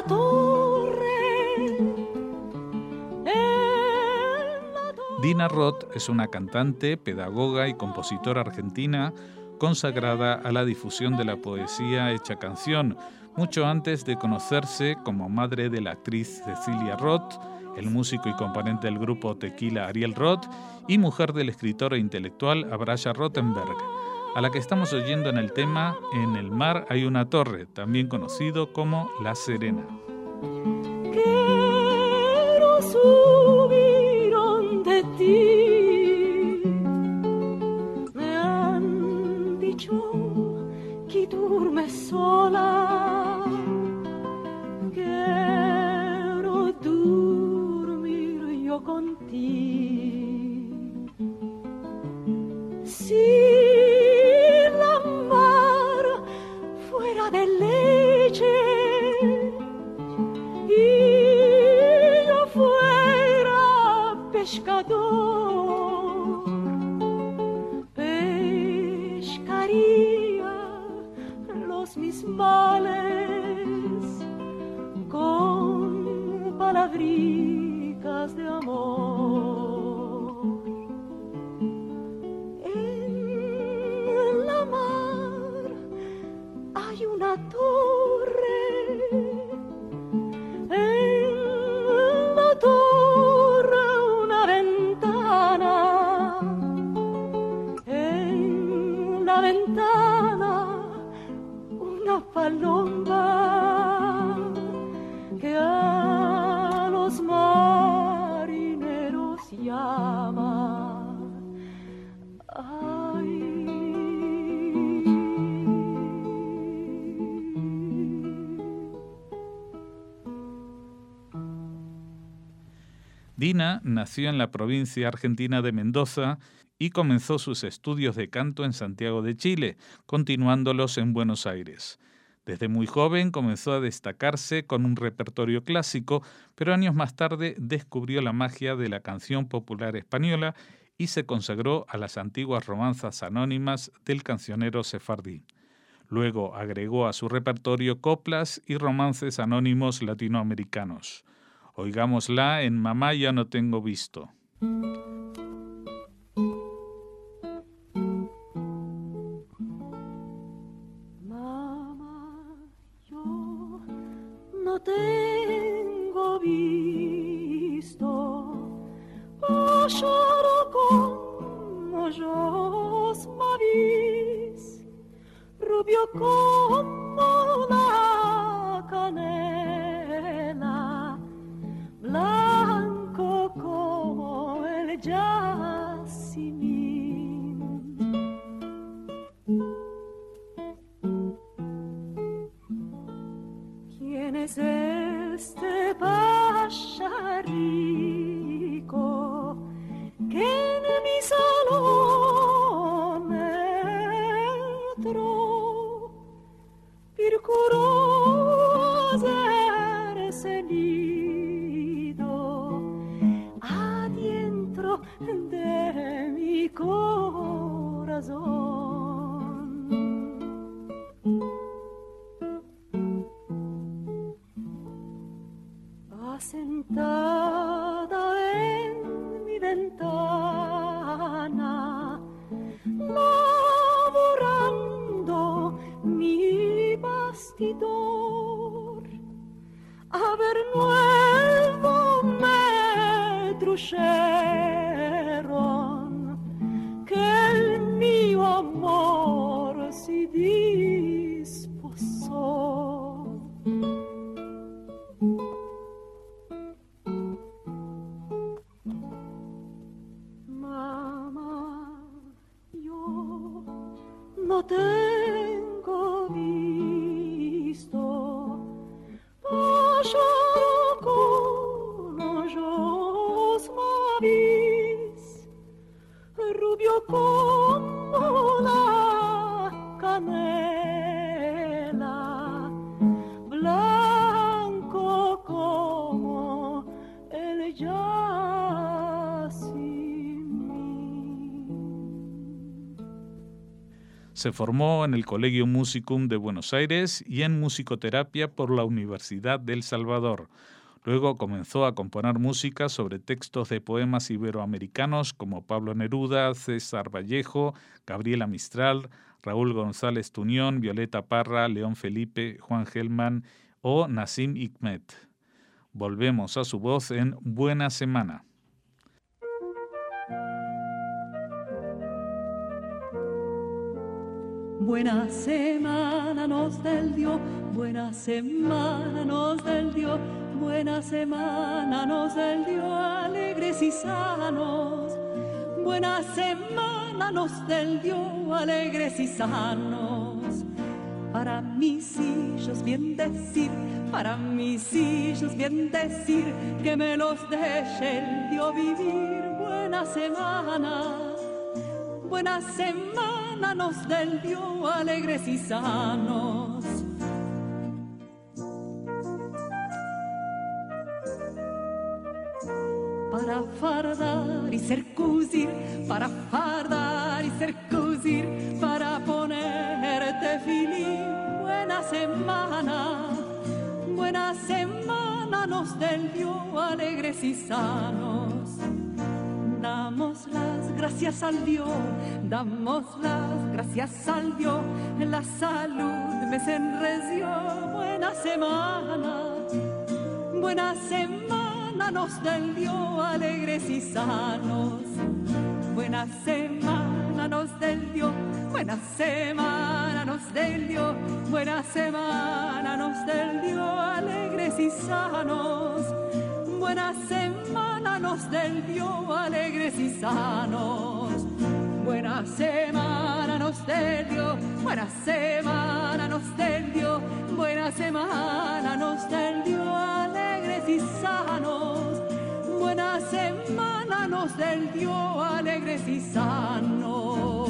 Dina Roth es una cantante, pedagoga y compositora argentina consagrada a la difusión de la poesía hecha canción, mucho antes de conocerse como madre de la actriz Cecilia Roth, el músico y componente del grupo Tequila Ariel Roth y mujer del escritor e intelectual Abraya Rothenberg, a la que estamos oyendo en el tema En el mar hay una torre, también conocido como La Serena. Quiero subir donde ti, me han dicho que duermes sola, quiero dormir yo contigo. Si la mar fuera de leche y yo fuera pescador, pescaría los mis males con palabricas de amor. En la mar hay una torre, en la torre una ventana, en la ventana una paloma que a los marineros llama. Dina nació en la provincia argentina de Mendoza y comenzó sus estudios de canto en Santiago de Chile, continuándolos en Buenos Aires. Desde muy joven comenzó a destacarse con un repertorio clásico, pero años más tarde descubrió la magia de la canción popular española y se consagró a las antiguas romanzas anónimas del cancionero sefardí. Luego agregó a su repertorio coplas y romances anónimos latinoamericanos. Oigámosla en Mamá ya no tengo visto. Mamá, yo no tengo visto pájaro como los mavis, rubio como la canela, blanco como el jazmín. ¿Quién es este pajarico que en mi salón entró? Procuró hacerse nido adentro de mi corazón. Sentada en mi ventana, laborando mi bastidor, a ver nuevo me trujeron que el mío amor se disposó. No tengo visto pájaro con ojos mavis, rubio como la canela, blanco como el jazmín. Se formó en el Collegium Musicum de Buenos Aires y en musicoterapia por la Universidad del Salvador. Luego comenzó a componer música sobre textos de poemas iberoamericanos como Pablo Neruda, César Vallejo, Gabriela Mistral, Raúl González Tuñón, Violeta Parra, León Felipe, Juan Gelman o Nassim Hikmet. Volvemos a su voz en Buena Semana. Buena semana nos del Dios, buena semana nos del Dios, buena semana nos del Dios, alegres y sanos. Buena semana nos del Dios, alegres y sanos. Para mis hijos bien decir, para mis hijos bien decir, que me los deje el Dios vivir. Buena semana nos del Dios, alegres y sanos. Para fardar y circuncir, para fardar y circuncir, para ponerte feliz. Buena semana nos del Dios, alegres y sanos. Damos las gracias al Dios, damos las gracias al Dios, en la salud me se enreció. Buena semana nos del Dios, alegres y sanos. Buena semana nos del Dios, buena semana nos del Dios, buena semana nos del Dios, alegres y sanos. Buena semana nos del Dios, alegres y sanos. Buena semana nos del Dios, buena semana nos del Dios, buena semana nos del Dios, alegres y sanos. Buena semana nos del Dios, alegres y sanos.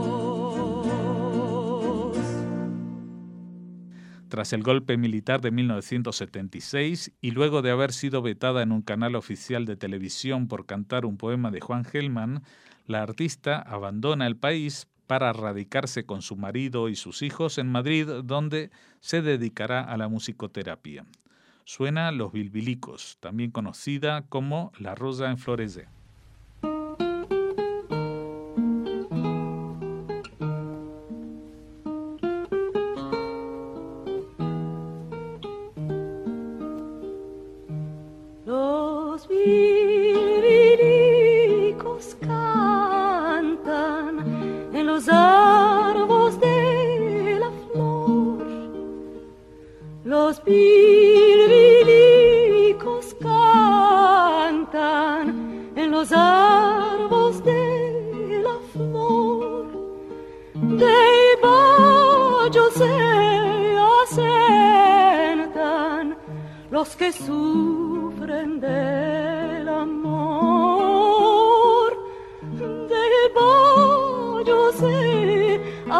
Tras el golpe militar de 1976 y luego de haber sido vetada en un canal oficial de televisión por cantar un poema de Juan Gelman, la artista abandona el país para radicarse con su marido y sus hijos en Madrid, donde se dedicará a la musicoterapia. Suena Los Bilbilicos, también conocida como La Rosa en Florece. Los bilbilicos cantan en los árboles de la flor. Los bilbilicos cantan en los árboles de la flor. De vallos se asentan los que sufren del amor. De vallos se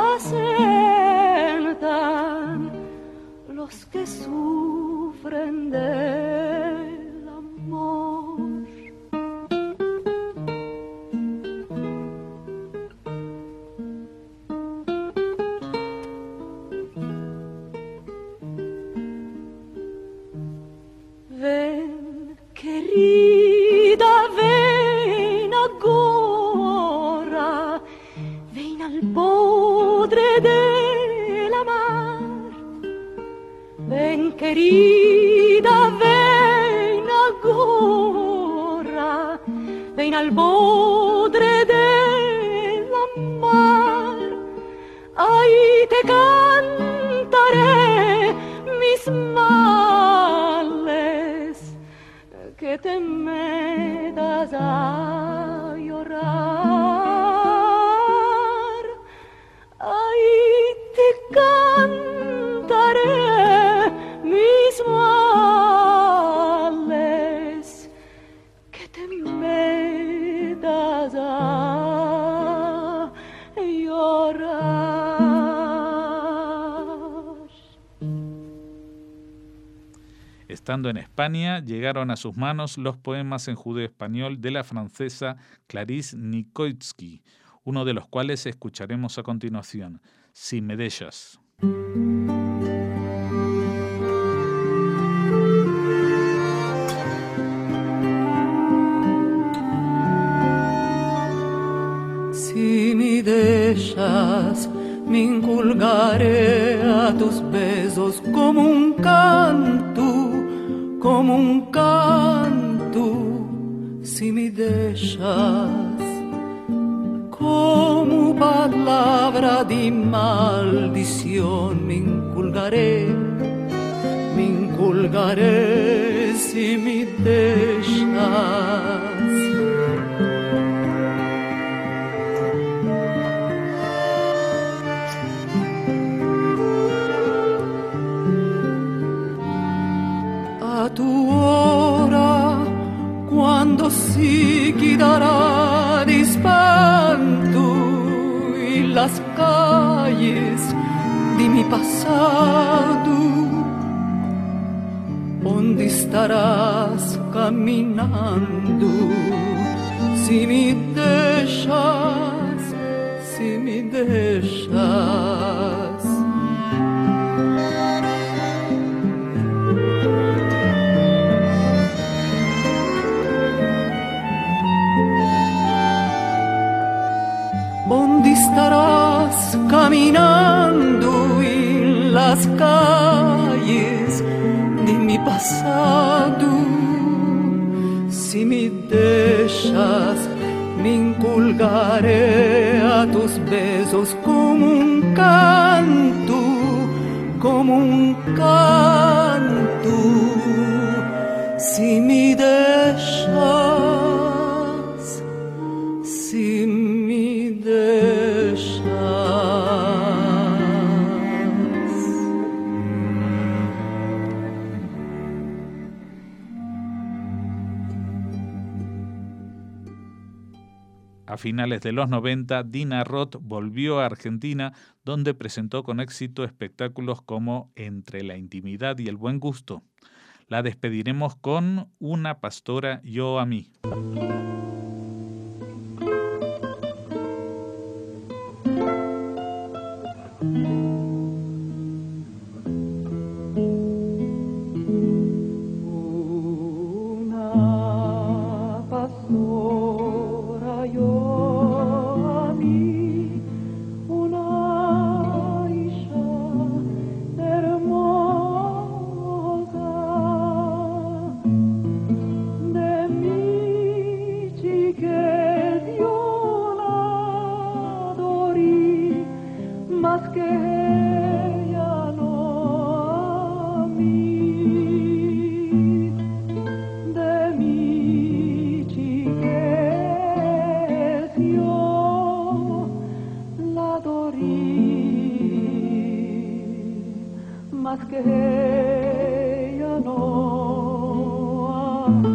asentan los que sufren del amor. Ven, querida, ven agora, ven al podre de la mar. Ven, querida, ven agora, ven al bodre de la mar. Ahí te cantaré mis males, que te metas a llorar. Ahí te cantaré mis males, que te metas a llorar. Estando en España, llegaron a sus manos los poemas en judeo-español de la francesa Clarisse Nikoitsky, uno de los cuales escucharemos a continuación, Si me dejas. Si me dejas, me inculgaré a tus besos como un canto, como un canto. Si me dejas, como palabra de maldición, me inculgaré si me dejas. A tu hora, cuando si quedará de espanto y las calles de mi pasado, ¿dónde estarás caminando? Si me dejas, si me dejas. ¿Dónde estarás caminando en las calles de mi pasado? Si me dejas, me inculgaré a tus besos como un canto, como un canto. Si me dejas, si me dejas. A finales de los 90, Dina Roth volvió a Argentina, donde presentó con éxito espectáculos como Entre la intimidad y el buen gusto. La despediremos con Una pastora yo a mí. Más que ella no.